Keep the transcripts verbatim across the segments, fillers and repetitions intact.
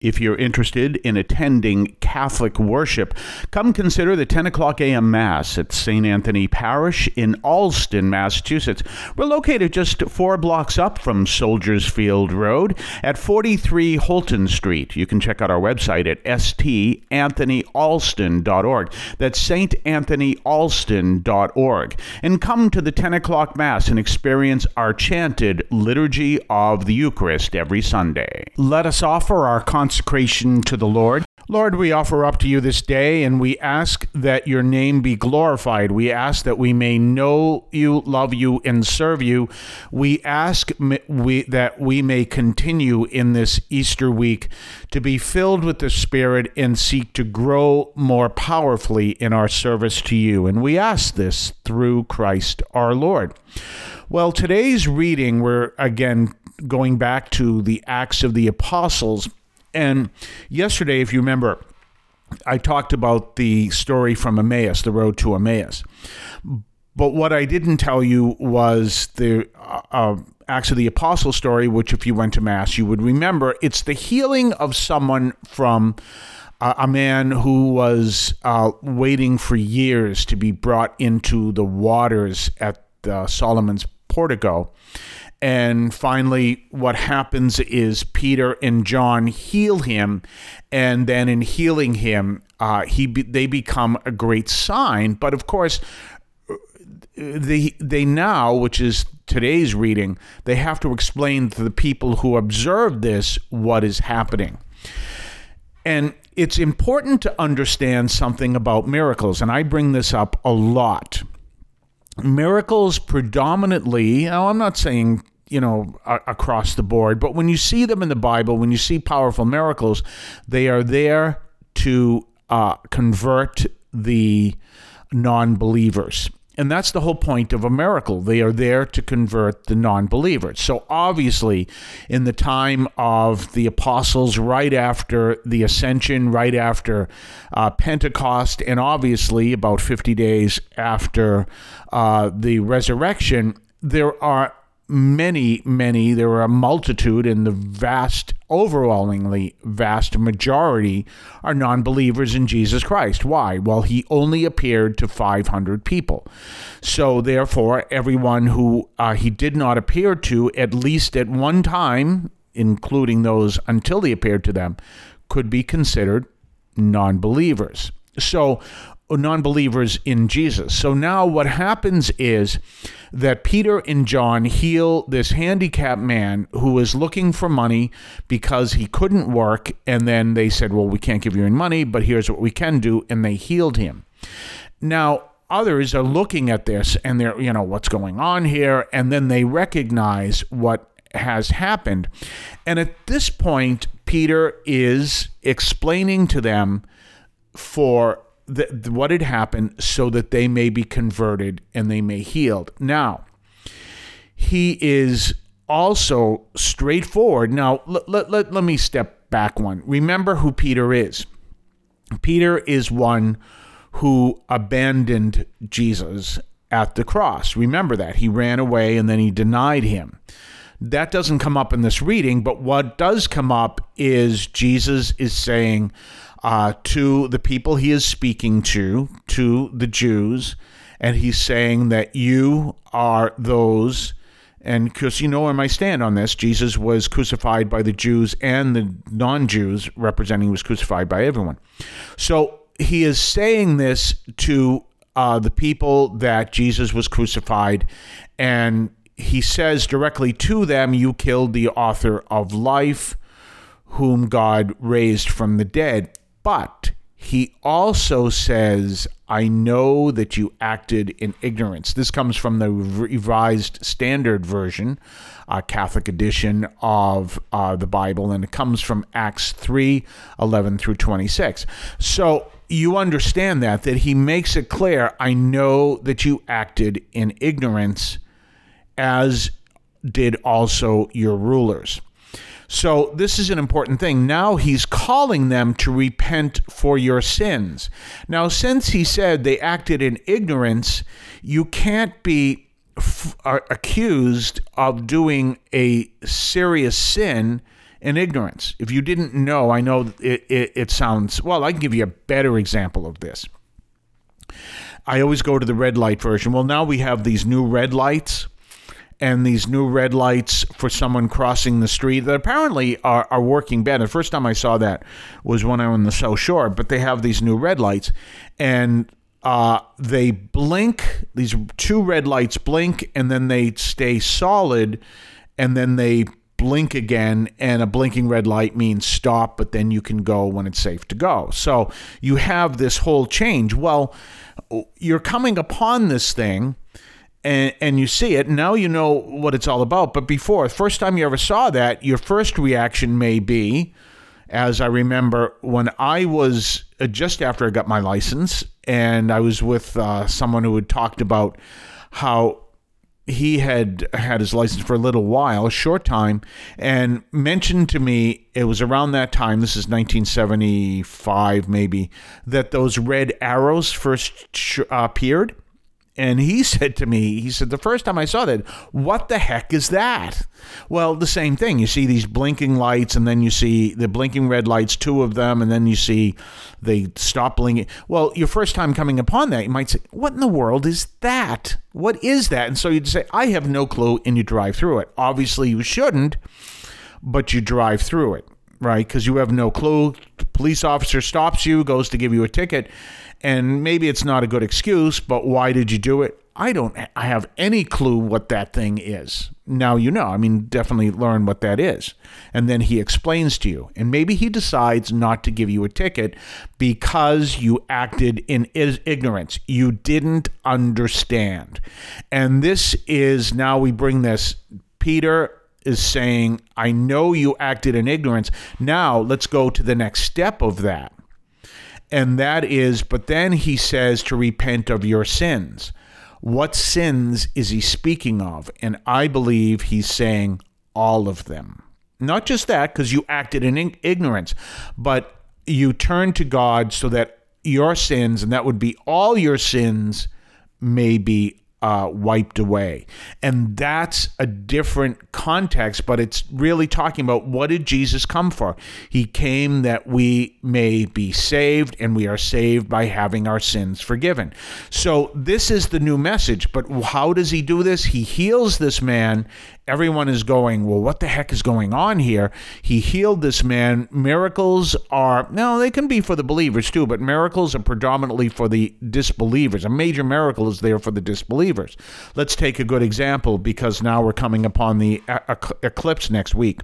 If you're interested in attending Catholic worship, come consider the ten o'clock a.m. Mass at Saint Anthony Parish in Allston, Massachusetts. We're located just four blocks up from Soldiers Field Road at forty-three Holton Street. You can check out our website at s t anthony alston dot org. That's saint anthony alston dot org. And come to the ten o'clock Mass and experience our chanted Liturgy of the Eucharist every Sunday. Let us offer our consecration to the Lord. Lord, we offer up to you this day, and we ask that your name be glorified. We ask that we may know you, love you, and serve you. We ask we, that we may continue in this Easter week to be filled with the Spirit and seek to grow more powerfully in our service to you. And we ask this through Christ our Lord. Well, today's reading, we're again going back to the Acts of the Apostles. And yesterday, if you remember, I talked about the story from Emmaus, the road to Emmaus. But what I didn't tell you was the uh, Acts of the Apostles story, which if you went to Mass, you would remember. It's the healing of someone from uh, a man who was uh, waiting for years to be brought into the waters at uh, Solomon's Portico. And finally, what happens is Peter and John heal him, and then in healing him, uh, he be, they become a great sign. But of course, they they now, which is today's reading, they have to explain to the people who observe this what is happening. And it's important to understand something about miracles, and I bring this up a lot. Miracles predominantly, now I'm not saying, you know, across the board, but when you see them in the Bible, when you see powerful miracles, they are there to uh, convert the non-believers. And that's the whole point of a miracle. They are there to convert the non-believers. So obviously, in the time of the apostles, right after the ascension, right after uh, Pentecost, and obviously about fifty days after uh, the resurrection, there are many, many, there are a multitude, and the vast, overwhelmingly vast majority are non-believers in Jesus Christ. Why? Well, he only appeared to five hundred people. So therefore, everyone who uh, he did not appear to, at least at one time, including those until he appeared to them, could be considered non-believers. So non-believers in Jesus. So now what happens is that Peter and John heal this handicapped man who was looking for money because he couldn't work, and then they said, well, we can't give you any money, but here's what we can do, and they healed him. Now, others are looking at this, and they're, you know, what's going on here, and then they recognize what has happened. And at this point, Peter is explaining to them for The, the, what had happened so that they may be converted and they may healed. Now, he is also straightforward. Now, let, let, let, let me step back one. Remember who Peter is. Peter is one who abandoned Jesus at the cross. Remember that. He ran away and then he denied him. That doesn't come up in this reading, but what does come up is Jesus is saying, Uh, to the people he is speaking to, to the Jews, and he's saying that you are those, and because you know where I stand on this, Jesus was crucified by the Jews and the non-Jews, representing he was crucified by everyone. So he is saying this to uh, the people that Jesus was crucified, and he says directly to them, you killed the author of life, whom God raised from the dead. But he also says, I know that you acted in ignorance. This comes from the Revised Standard Version, a Catholic edition of uh, the Bible, and it comes from Acts three, eleven through twenty-six. So you understand that, that he makes it clear, I know that you acted in ignorance, as did also your rulers. So this is an important thing. Now he's calling them to repent for your sins. Now, since he said they acted in ignorance, you can't be f- accused of doing a serious sin in ignorance. If you didn't know, I know it, it, it sounds, well, I can give you a better example of this. I always go to the red light version. Well, now we have these new red lights, and these new red lights for someone crossing the street that apparently are, are working better. The first time I saw that was when I was on the South Shore, but they have these new red lights, and uh, they blink, these two red lights blink, and then they stay solid, and then they blink again, and a blinking red light means stop, but then you can go when it's safe to go. So you have this whole change. Well, you're coming upon this thing, And, and you see it, and now you know what it's all about. But before, the first time you ever saw that, your first reaction may be, as I remember when I was uh, just after I got my license, and I was with uh, someone who had talked about how he had had his license for a little while, a short time, and mentioned to me, it was around that time, this is nineteen seventy-five maybe, that those red arrows first sh- uh, appeared. And he said to me, he said, the first time I saw that, what the heck is that? Well, the same thing. You see these blinking lights, and then you see the blinking red lights, two of them, and then you see they stop blinking. Well, your first time coming upon that, you might say, what in the world is that? What is that? And so you'd say, I have no clue, and you drive through it. Obviously, you shouldn't, but you drive through it, right? Because you have no clue. The police officer stops you, goes to give you a ticket, and maybe it's not a good excuse, but why did you do it? I don't I have any clue what that thing is. Now you know. I mean, definitely learn what that is. And then he explains to you. And maybe he decides not to give you a ticket because you acted in ignorance. You didn't understand. And this is, now we bring this, Peter is saying, I know you acted in ignorance. Now let's go to the next step of that. And that is, but then he says to repent of your sins. What sins is he speaking of? And I believe he's saying all of them. Not just that, because you acted in ignorance, but you turned to God so that your sins, and that would be all your sins, may be Uh, wiped away. And that's a different context, but it's really talking about, what did Jesus come for? He came that we may be saved, and we are saved by having our sins forgiven. So this is the new message, but how does he do this? He heals this man. Everyone is going, well, what the heck is going on here? He healed this man. Miracles are, no, they can be for the believers too, but miracles are predominantly for the disbelievers. A major miracle is there for the disbelievers. Let's take a good example, because now we're coming upon the eclipse next week.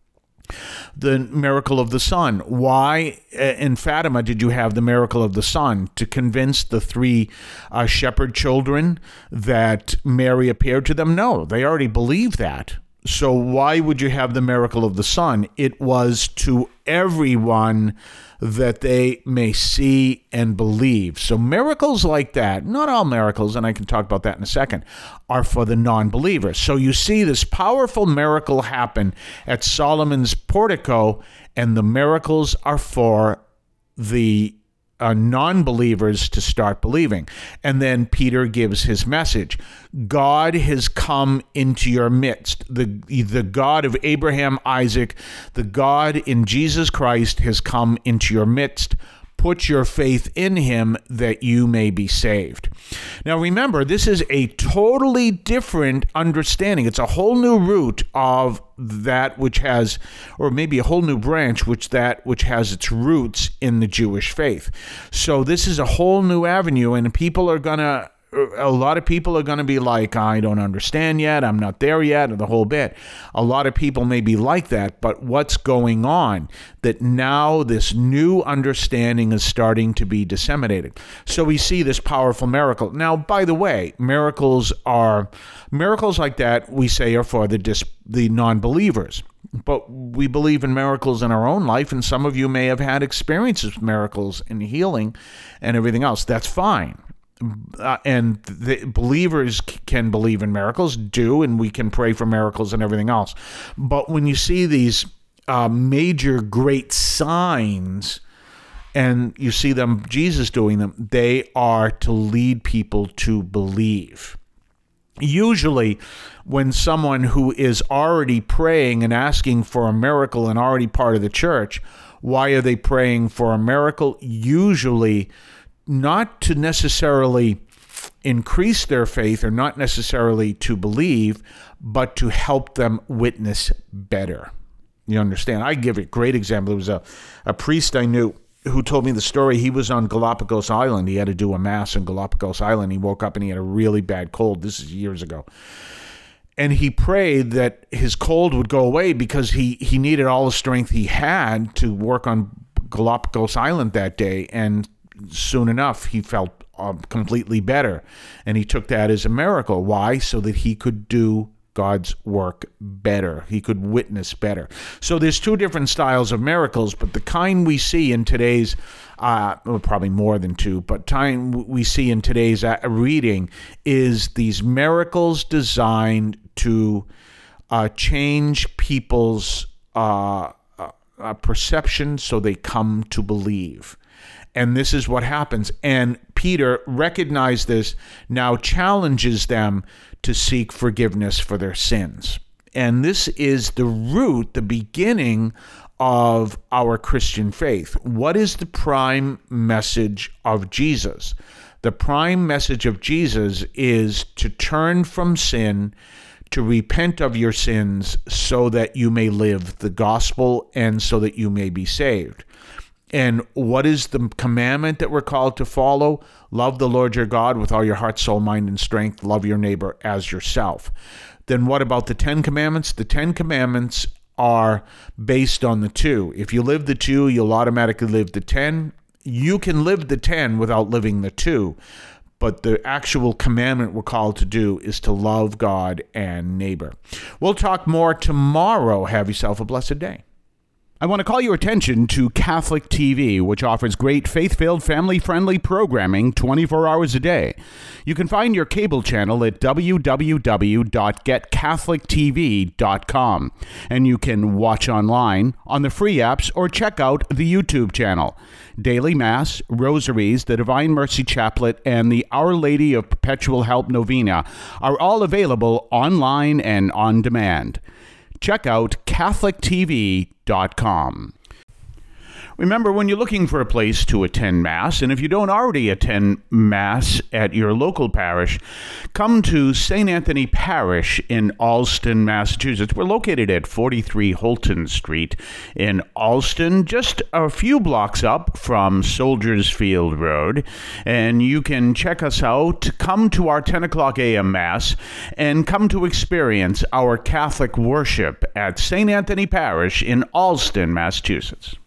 The miracle of the sun. Why in Fatima did you have the miracle of the sun? To convince the three uh, shepherd children that Mary appeared to them? No, they already believed that. So why would you have the miracle of the sun? It was to everyone that they may see and believe. So miracles like that, not all miracles, and I can talk about that in a second, are for the non-believers. So you see this powerful miracle happen at Solomon's portico, and the miracles are for the Uh, non-believers to start believing. And then Peter gives his message. God has come into your midst. The, the God of Abraham, Isaac, the God in Jesus Christ has come into your midst. Put your faith in him that you may be saved. Now remember, this is a totally different understanding. It's a whole new root of that which has, or maybe a whole new branch, which that which has its roots in the Jewish faith. So this is a whole new avenue, and people are gonna, a lot of people are going to be like, I don't understand yet, I'm not there yet, or the whole bit. A lot of people may be like that, but what's going on? That now this new understanding is starting to be disseminated. So we see this powerful miracle. Now, by the way, miracles are, miracles like that, we say, are for the dis, the non-believers. But we believe in miracles in our own life, and some of you may have had experiences with miracles and healing and everything else. That's fine. Uh, and the believers c- can believe in miracles, do, and we can pray for miracles and everything else. But when you see these uh, major great signs, and you see them, Jesus doing them, they are to lead people to believe. Usually, when someone who is already praying and asking for a miracle and already part of the church, why are they praying for a miracle? Usually, not to necessarily increase their faith or not necessarily to believe, but to help them witness better. You understand? I give a great example. There was a, a priest I knew who told me the story. He was on Galapagos Island. He had to do a mass on Galapagos Island. He woke up and he had a really bad cold. This is years ago. And he prayed that his cold would go away because he, he needed all the strength he had to work on Galapagos Island that day. And soon enough, he felt um, completely better. And he took that as a miracle. Why? So that he could do God's work better. He could witness better. So there's two different styles of miracles, but the kind we see in today's, uh, well, probably more than two, but time we see in today's reading is these miracles designed to uh, change people's uh, uh, perception so they come to believe. And this is what happens. And Peter recognized this, now challenges them to seek forgiveness for their sins. And this is the root, the beginning of our Christian faith. What is the prime message of Jesus? The prime message of Jesus is to turn from sin, to repent of your sins so that you may live the gospel and so that you may be saved. And what is the commandment that we're called to follow? Love the Lord your God with all your heart, soul, mind, and strength. Love your neighbor as yourself. Then what about the Ten Commandments? The Ten Commandments are based on the two. If you live the two, you'll automatically live the ten. You can live the ten without living the two. But the actual commandment we're called to do is to love God and neighbor. We'll talk more tomorrow. Have yourself a blessed day. I want to call your attention to Catholic T V, which offers great faith-filled, family-friendly programming twenty-four hours a day. You can find your cable channel at w w w dot get catholic t v dot com, and you can watch online on the free apps or check out the YouTube channel. Daily Mass, Rosaries, the Divine Mercy Chaplet, and the Our Lady of Perpetual Help Novena are all available online and on demand. Check out catholic t v dot com. Remember, when you're looking for a place to attend Mass, and if you don't already attend Mass at your local parish, come to Saint Anthony Parish in Allston, Massachusetts. We're located at forty-three Holton Street in Allston, just a few blocks up from Soldiers Field Road. And you can check us out, come to our ten o'clock a.m. Mass, and come to experience our Catholic worship at Saint Anthony Parish in Allston, Massachusetts.